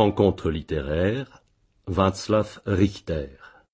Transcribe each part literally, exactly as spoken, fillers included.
Rencontre littéraire, Václav Richter.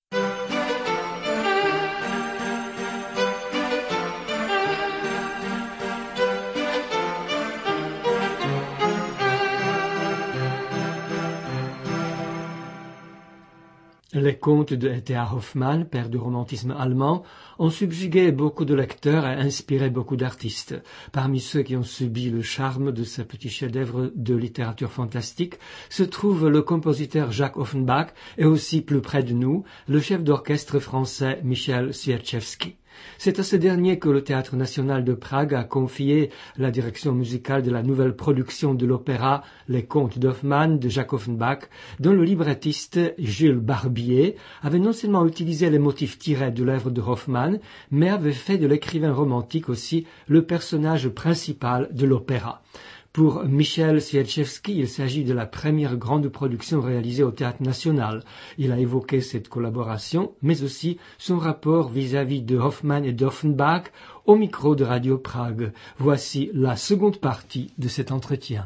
Les contes de E T A Hoffmann, père du romantisme allemand, ont subjugué beaucoup de lecteurs et inspiré beaucoup d'artistes. Parmi ceux qui ont subi le charme de ces petits chefs-d'œuvre de littérature fantastique se trouve le compositeur Jacques Offenbach et aussi plus près de nous, le chef d'orchestre français Michel Sierczewski. C'est à ce dernier que le Théâtre national de Prague a confié la direction musicale de la nouvelle production de l'opéra Les Contes d'Hoffmann de Jacques Offenbach, dont le librettiste Jules Barbier avait non seulement utilisé les motifs tirés de l'œuvre de Hoffmann, mais avait fait de l'écrivain romantique aussi le personnage principal de l'opéra. Pour Michel Sierczewski, il s'agit de la première grande production réalisée au Théâtre national. Il a évoqué cette collaboration, mais aussi son rapport vis-à-vis de Hoffmann et d'Offenbach au micro de Radio Prague. Voici la seconde partie de cet entretien.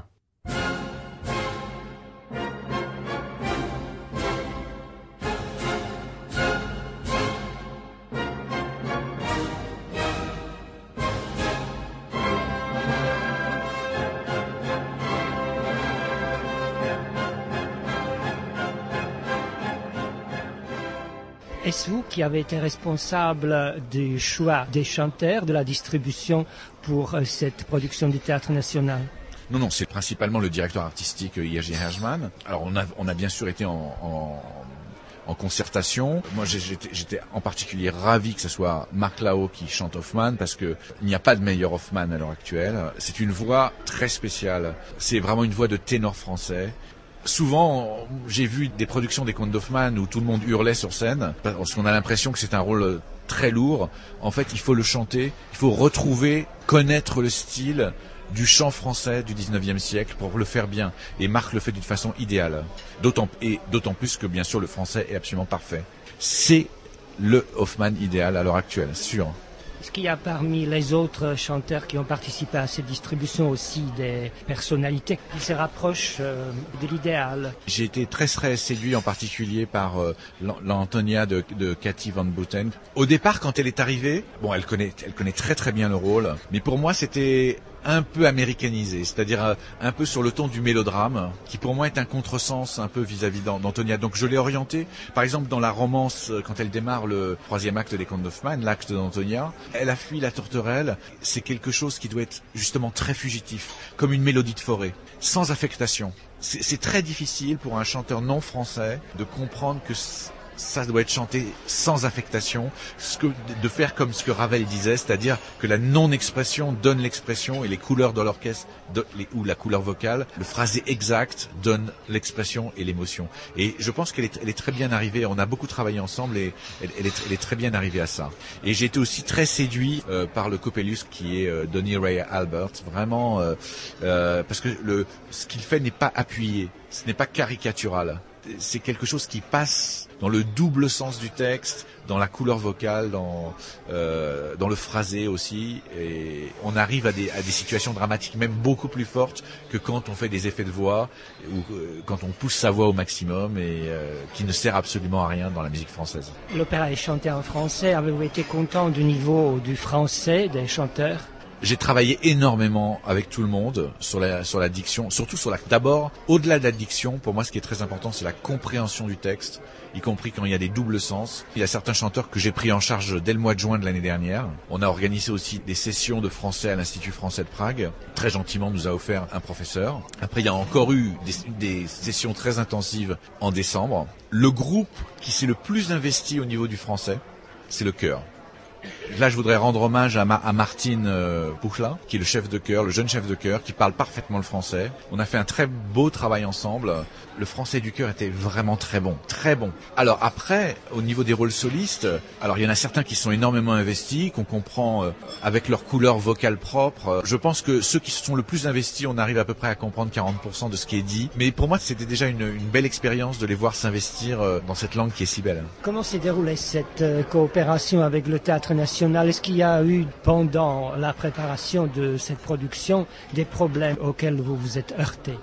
Est-ce vous qui avez été responsable du choix des chanteurs, de la distribution pour cette production du Théâtre national? Non, non, c'est principalement le directeur artistique Jerzy Herjman. Alors on a, on a bien sûr été en, en, en concertation. Moi j'étais, j'étais en particulier ravi que ce soit Marc Lao qui chante Hoffmann, parce qu'il n'y a pas de meilleur Hoffmann à l'heure actuelle. C'est une voix très spéciale. C'est vraiment une voix de ténor français. Souvent, j'ai vu des productions des contes d'Hoffmann où tout le monde hurlait sur scène, parce qu'on a l'impression que c'est un rôle très lourd. En fait, il faut le chanter, il faut retrouver, connaître le style du chant français du dix-neuvième siècle pour le faire bien. Et Marc le fait d'une façon idéale. D'autant, et d'autant plus que, bien sûr, le français est absolument parfait. C'est le Hoffmann idéal à l'heure actuelle, sûr. Est-ce qu'il y a parmi les autres chanteurs qui ont participé à cette distribution aussi des personnalités qui se rapprochent euh, de l'idéal? J'ai été très très séduit en particulier par euh, l'Antonia de, de Cathy Van Buten. Au départ, quand elle est arrivée, bon, elle connaît, elle connaît très très bien le rôle, mais pour moi c'était un peu américanisé, c'est-à-dire un, un peu sur le ton du mélodrame, qui pour moi est un contresens un peu vis-à-vis d'Antonia. Donc je l'ai orientée, par exemple dans la romance, quand elle démarre le troisième acte des contes d'Hoffmann, l'acte d'Antonia, elle a fui la tourterelle. C'est quelque chose qui doit être justement très fugitif, comme une mélodie de forêt, sans affectation. C'est, c'est très difficile pour un chanteur non français de comprendre que ça doit être chanté sans affectation, ce que, de faire comme ce que Ravel disait, c'est-à-dire que la non-expression donne l'expression et les couleurs de l'orchestre, de, les, ou la couleur vocale, le phrasé exact donne l'expression et l'émotion. Et je pense qu'elle est, elle est très bien arrivée, on a beaucoup travaillé ensemble et elle, elle, est, elle est très bien arrivée à ça. Et j'ai été aussi très séduit euh, par le Coppelius qui est euh, Donny Ray Albert, vraiment, euh, euh, parce que le, ce qu'il fait n'est pas appuyé, ce n'est pas caricatural. C'est quelque chose qui passe dans le double sens du texte, dans la couleur vocale, dans, euh, dans le phrasé aussi. Et on arrive à des, à des situations dramatiques même beaucoup plus fortes que quand on fait des effets de voix ou euh, quand on pousse sa voix au maximum et euh, qui ne sert absolument à rien dans la musique française. L'opéra est chanté en français. Avez-vous été content du niveau du français des chanteurs? J'ai travaillé énormément avec tout le monde sur la, sur la diction, surtout sur la, d'abord, au-delà de la diction, pour moi ce qui est très important, c'est la compréhension du texte, y compris quand il y a des doubles sens. Il y a certains chanteurs que j'ai pris en charge dès le mois de juin de l'année dernière. On a organisé aussi des sessions de français à l'Institut français de Prague. Très gentiment nous a offert un professeur. Après, il y a encore eu des, des sessions très intensives en décembre. Le groupe qui s'est le plus investi au niveau du français, c'est le chœur. Là, je voudrais rendre hommage à, Ma- à Martine euh, Puchla, qui est le chef de chœur, le jeune chef de chœur, qui parle parfaitement le français. On a fait un très beau travail ensemble. Le français du chœur était vraiment très bon, très bon. Alors après, au niveau des rôles solistes, alors il y en a certains qui sont énormément investis, qu'on comprend euh, avec leur couleur vocale propre. Je pense que ceux qui se sont le plus investis, on arrive à peu près à comprendre quarante pour cent de ce qui est dit. Mais pour moi, c'était déjà une, une belle expérience de les voir s'investir euh, dans cette langue qui est si belle. Comment s'est déroulée cette euh, coopération avec le Théâtre national? Est-ce qu'il y a eu, pendant la préparation de cette production, des problèmes auxquels vous vous êtes heurtés?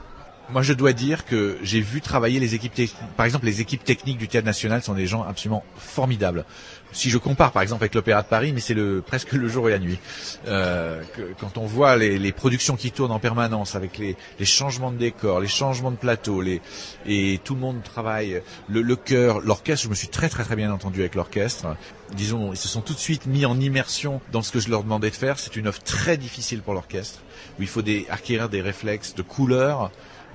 Moi, je dois dire que j'ai vu travailler les équipes techniques. Par exemple, les équipes techniques du Théâtre National sont des gens absolument formidables. Si je compare, par exemple, avec l'Opéra de Paris, mais c'est le presque le jour et la nuit. Euh, que, quand on voit les, les productions qui tournent en permanence, avec les, les changements de décor, les changements de plateau, les, et tout le monde travaille, le, le chœur, l'orchestre. Je me suis très très très bien entendu avec l'orchestre. Disons, ils se sont tout de suite mis en immersion dans ce que je leur demandais de faire. C'est une œuvre très difficile pour l'orchestre, où il faut des, acquérir des réflexes de couleur,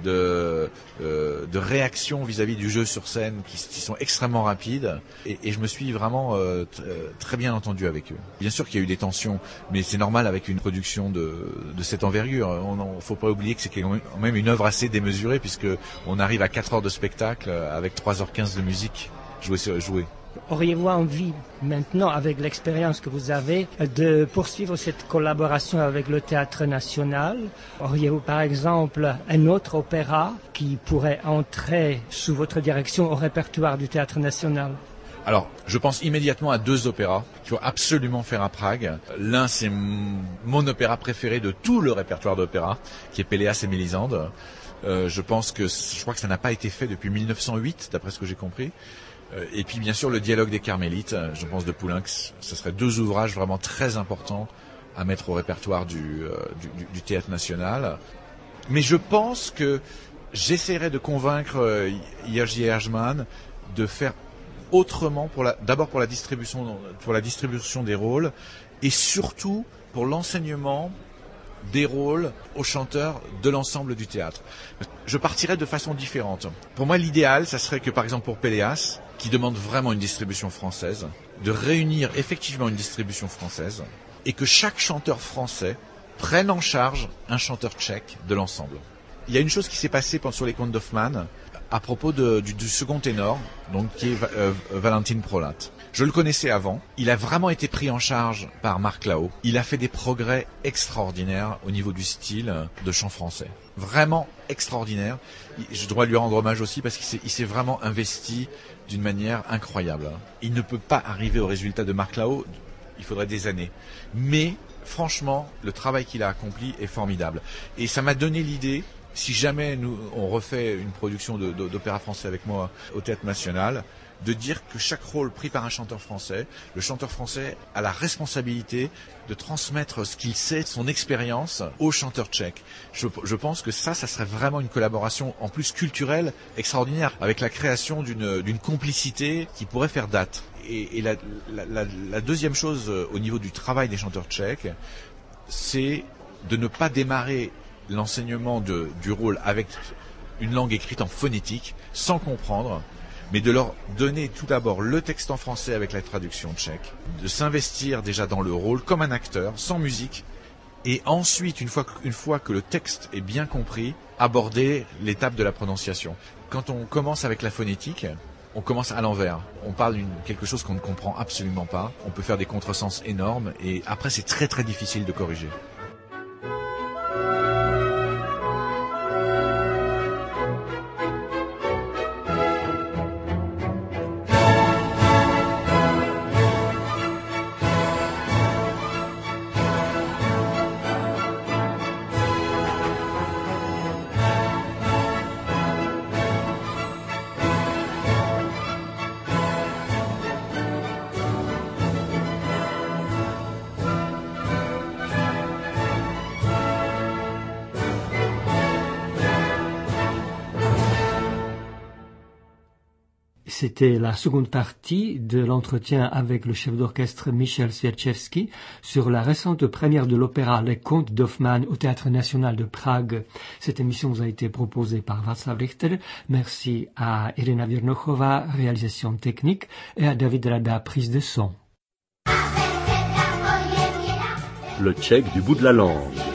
de euh, de réaction vis-à-vis du jeu sur scène qui, qui sont extrêmement rapides et, et je me suis vraiment euh, t- très bien entendu avec eux. Bien sûr qu'il y a eu des tensions, mais c'est normal avec une production de de cette envergure. On ne faut pas oublier que c'est quand même une œuvre assez démesurée puisque on arrive à quatre heures de spectacle avec trois heures quinze de musique jouée sur jouée. Auriez-vous envie, maintenant, avec l'expérience que vous avez, de poursuivre cette collaboration avec le Théâtre National? Auriez-vous, par exemple, un autre opéra qui pourrait entrer sous votre direction au répertoire du Théâtre National? Alors, je pense immédiatement à deux opéras qu'il faut absolument faire à Prague. L'un, c'est m- mon opéra préféré de tout le répertoire d'opéra, qui est Péléas et Mélisande. Euh, je pense que, je crois que ça n'a pas été fait depuis mille neuf cent huit, d'après ce que j'ai compris. Et puis bien sûr le dialogue des Carmélites, je pense de Poulenc, ce serait deux ouvrages vraiment très importants à mettre au répertoire du, euh, du, du Théâtre National. Mais je pense que j'essaierai de convaincre euh, Jerzy Herjman de faire autrement, pour la, d'abord pour la distribution, pour la distribution des rôles et surtout pour l'enseignement des rôles aux chanteurs de l'ensemble du théâtre. Je partirais de façon différente. Pour moi, l'idéal, ça serait que, par exemple, pour Péléas, qui demande vraiment une distribution française, de réunir effectivement une distribution française, et que chaque chanteur français prenne en charge un chanteur tchèque de l'ensemble. Il y a une chose qui s'est passée sur les contes d'Hoffmann, à propos de, du, du second ténor, donc qui est euh, Valentin Prolat. Je le connaissais avant. Il a vraiment été pris en charge par Marc Lao. Il a fait des progrès extraordinaires au niveau du style de chant français. Vraiment extraordinaire. Je dois lui rendre hommage aussi parce qu'il s'est, il s'est vraiment investi d'une manière incroyable. Il ne peut pas arriver au résultat de Marc Lao. Il faudrait des années. Mais franchement, le travail qu'il a accompli est formidable. Et ça m'a donné l'idée, si jamais nous, on refait une production de, de, d'opéra français avec moi au Théâtre National, de dire que chaque rôle pris par un chanteur français, le chanteur français a la responsabilité de transmettre ce qu'il sait, son expérience, au chanteur tchèque. Je, je pense que ça, ça serait vraiment une collaboration en plus culturelle extraordinaire, avec la création d'une, d'une complicité qui pourrait faire date. Et, et la, la, la, la deuxième chose au niveau du travail des chanteurs tchèques, c'est de ne pas démarrer l'enseignement de, du rôle avec une langue écrite en phonétique, sans comprendre, mais de leur donner tout d'abord le texte en français avec la traduction tchèque, de s'investir déjà dans le rôle comme un acteur, sans musique, et ensuite, une fois, une fois que le texte est bien compris, aborder l'étape de la prononciation. Quand on commence avec la phonétique, on commence à l'envers. On parle d'une quelque chose qu'on ne comprend absolument pas. On peut faire des contresens énormes, et après c'est très très difficile de corriger. C'était la seconde partie de l'entretien avec le chef d'orchestre Michel Zwierczewski sur la récente première de l'opéra Les Contes d'Hoffmann au Théâtre National de Prague. Cette émission vous a été proposée par Václav Richter. Merci à Irina Virnochová, réalisation technique, et à David Rada, prise de son. Le tchèque du bout de la langue.